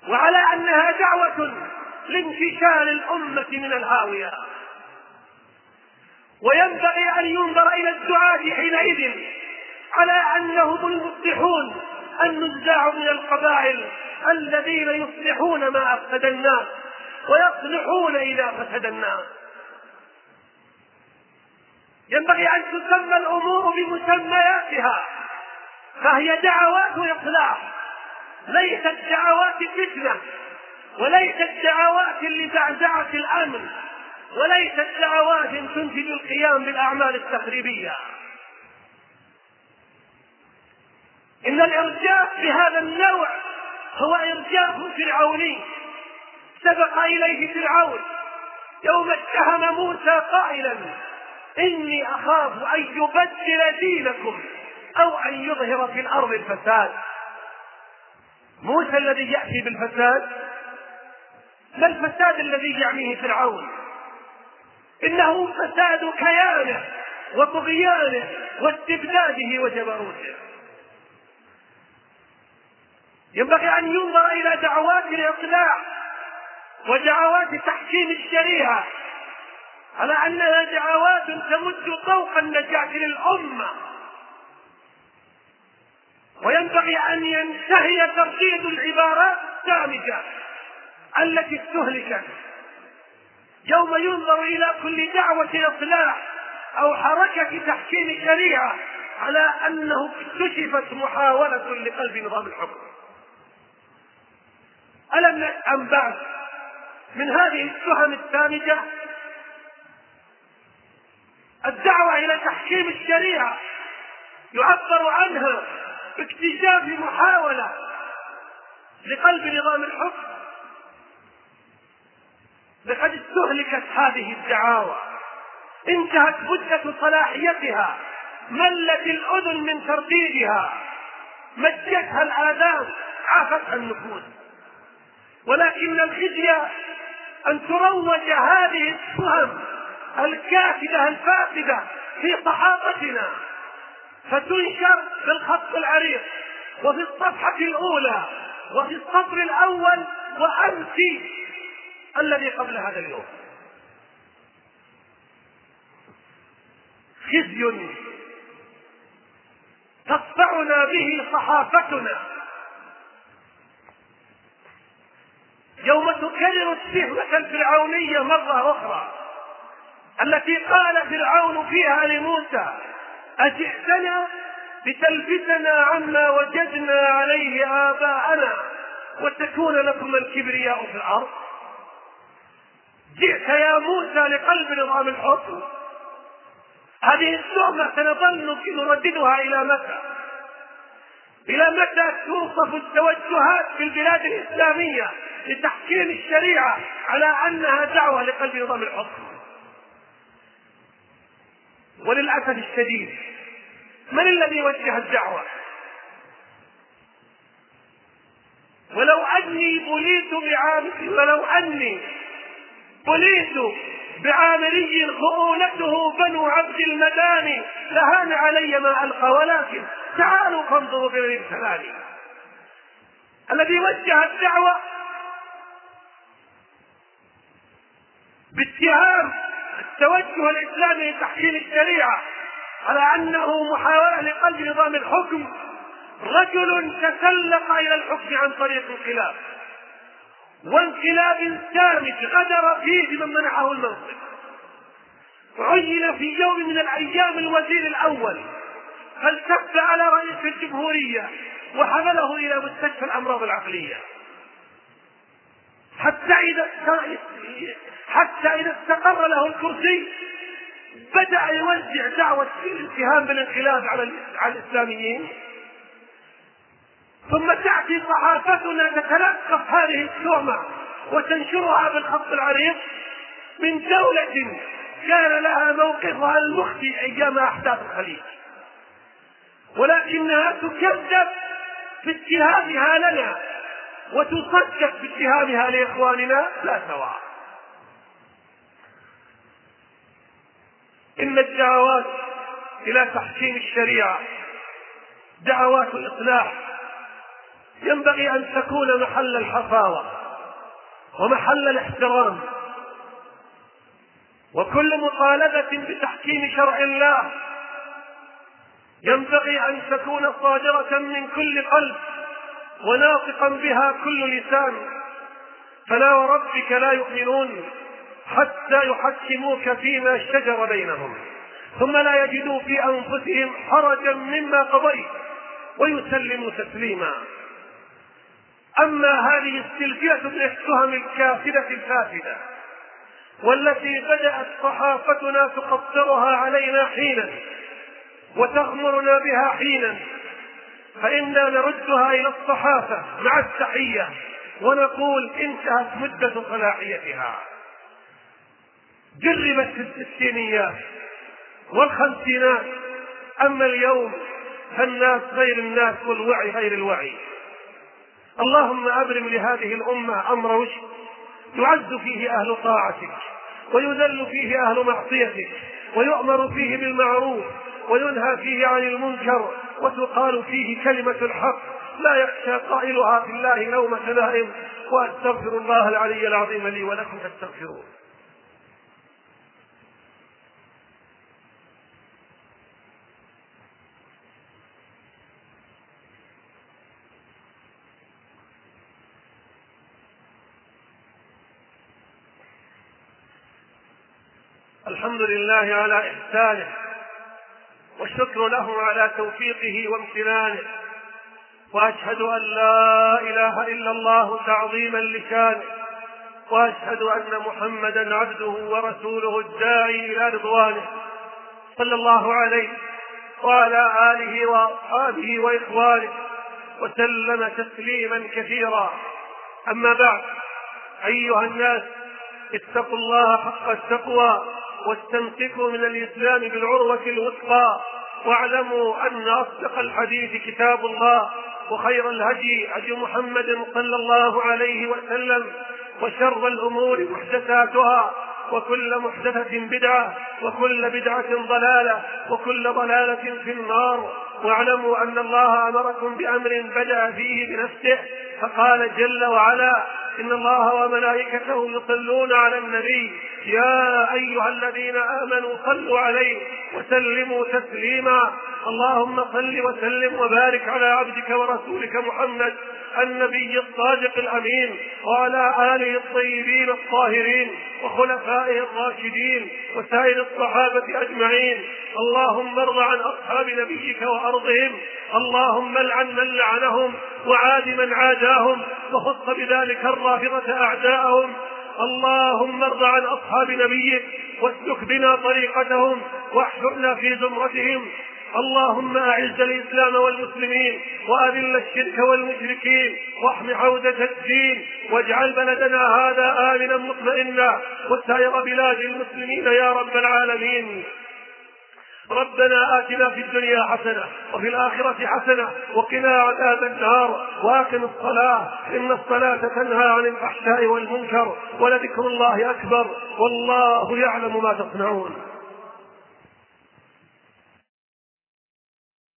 وعلى أنها دعوة لانتشال الأمة من الهاوية. وينبغي أن ينظر إلى الدعاة حينئذ على أنهم المصلحون النزاع من القبائل الذين يصلحون ما أفسد الناس ويصلحون إذا فسد الناس. ينبغي أن تسمى الأمور بمسمياتها، فهي دعوات إصلاح، ليست دعوات فتنة، وليست دعوات لزعزعة الأمن، وليست دعوات تنتج القيام بالأعمال التخريبية. إن الإرجاف بهذا النوع هو إرجاف فرعوني سبق إليه فرعون يوم اتهم موسى قائلا: إني أخاف أن يبدل دينكم أو أن يظهر في الأرض الفساد. موسى الذي يأتي بالفساد، ما الفساد الذي يعنيه فرعون؟ إنه فساد كيانه وطغيانه واستبداده وجبروته. ينبغي أن ينظر إلى دعوات الإصلاح ودعوات تحكيم الشريعة على أنها دعوات تمد طوق النجاة للأمة، وينبغي أن ينتهي ترديد العبارات السامجة التي استهلكت يوم ينظر إلى كل دعوة إصلاح أو حركة تحكيم الشريعة على أنه اكتشفت محاولة لقلب نظام الحكم. ألم نفهم بعد من هذه التهم السامجة الدعوة إلى تحكيم الشريعة يعبر عنها باكتشاف محاولة لقلب نظام الحكم؟ لقد استهلكت هذه الدعاوى، انتهت مدة صلاحيتها، ملت الأذن من ترديدها، مجتها الآذان، عافتها النفوس. ولكن الخزي أن تروج هذه التهم الكافدة الفاسدة في صحافتنا، فتنشر في الخط العريض وفي الصفحة الأولى وفي السطر الأول وأمس الذي قبل هذا اليوم. خزي تصفعنا به صحافتنا يوم تكرر التهمة الفرعونية مرة أخرى التي قال فرعون فيها لموسى: أجئتنا لتلفتنا عما وجدنا عليه آباءنا وتكون لكم الكبرياء في الأرض. جئت يا موسى لقلب نظام الحكم. هذه التهمة سنظل نرددها إلى متى؟ إلى متى توصف التوجهات في البلاد الإسلامية لتحكيم الشريعة على أنها دعوة لقلب نظام الحكم؟ وللأسف الشديد من الذي وجه الدعوة؟ ولو أني بليت بعامري خؤونته بنو عبد المداني لهان علي ما ألقى، ولكن تعالوا فانظروا بمن ابتلاني. الذي وجه الدعوة باتهام التوجه الإسلامي لتحكيم الشريعة على أنه محاولة لقلب نظام الحكم رجل تسلق إلى الحكم عن طريق انقلاب، وانقلاب سامج غدر فيه بمن منحه المنصب. عين في يوم من الأيام الوزير الأول، فالتف على رئيس الجمهورية وحمله إلى مستشفى الأمراض العقلية حتى إذا استقر له الكرسي بدأ يوزع دعوة الاتهام بالانقلاب على الإسلاميين. ثم تأتي صحافتنا تتلقف هذه التهمة وتنشرها بالخط العريض من دولة كان لها موقفها المخفي أيام أحداث الخليج، ولكنها تكذب في اتهامها لنا وتصدق في اتهامها لإخواننا لا سواء. إن الدعوات إلى تحكيم الشريعة دعوات الإصلاح، ينبغي أن تكون محل الحفاوة ومحل الاحترام، وكل مطالبة بتحكيم شرع الله ينبغي أن تكون صادرة من كل قلب وناطقا بها كل لسان. فلا وربك لا يؤمنون حتى يحكموك فيما شجر بينهم ثم لا يجدوا في أنفسهم حرجا مما قضيت ويسلموا تسليما. أما هذه السلسلة من التهم الكافرة الفاسدة والتي بدأت صحافتنا تقصرها علينا حينا وتغمرنا بها حينا، فإنا نردها إلى الصحافة مع التحية ونقول انتهت مدة صلاحيتها. جربت في الستينيات والخمسينات، أما اليوم فالناس غير الناس والوعي غير الوعي. اللهم أبرم لهذه الأمة أمر رشد يعز فيه أهل طاعتك ويذل فيه أهل معصيتك ويؤمر فيه بالمعروف وينهى فيه عن المنكر وتقال فيه كلمة الحق لا يخشى قائلها في الله لومة لائم. وأستغفر الله العلي العظيم لي ولكم فاستغفروه. الحمد لله على إحسانه والشكر له على توفيقه وامتنانه، وأشهد أن لا إله إلا الله تعظيما لشانه، وأشهد أن محمدا عبده ورسوله الداعي إلى رضوانه صلى الله عليه وعلى آله وأصحابه وإخوانه وسلم تسليما كثيرا. أما بعد، أيها الناس، اتقوا الله حق التقوى واستمسكوا من الإسلام بالعروة الوثقى، واعلموا أن أصدق الحديث كتاب الله، وخير الهدي هدي محمد صلى الله عليه وسلم، وشر الأمور محدثاتها، وكل محدثة بدعة، وكل بدعة ضلالة، وكل ضلالة في النار. واعلموا أن الله أمركم بأمر بدأ فيه بنفسه فقال جل وعلا: إن الله وملائكته يصلون على النبي يا أيها الذين آمنوا صلوا عليه وسلموا تسليما. اللهم صل وسلم وبارك على عبدك ورسولك محمد النبي الصادق الأمين، وعلى آله الطيبين الطاهرين وخلفائه الراشدين وسائر الصحابة أجمعين. اللهم ارض عن أصحاب نبيك وأرضهم، اللهم لعن من لعنهم وعاد من عاداهم، وخص بذلك الرافضة أعداءهم. اللهم ارض عن أصحاب نبيك واسلك بنا طريقتهم واحشرنا في زمرتهم. اللهم أعز الإسلام والمسلمين وأذل الشرك والمشركين واحم حوزة الدين، واجعل بلدنا هذا آمنا مطمئنا وسائر بلاد المسلمين يا رب العالمين. ربنا آتنا في الدنيا حسنة وفي الآخرة حسنة وقنا عذاب النار، وأقم الصلاة إن الصلاة تنهى عن الفحشاء والمنكر، ولذكر الله أكبر، والله يعلم ما تصنعون.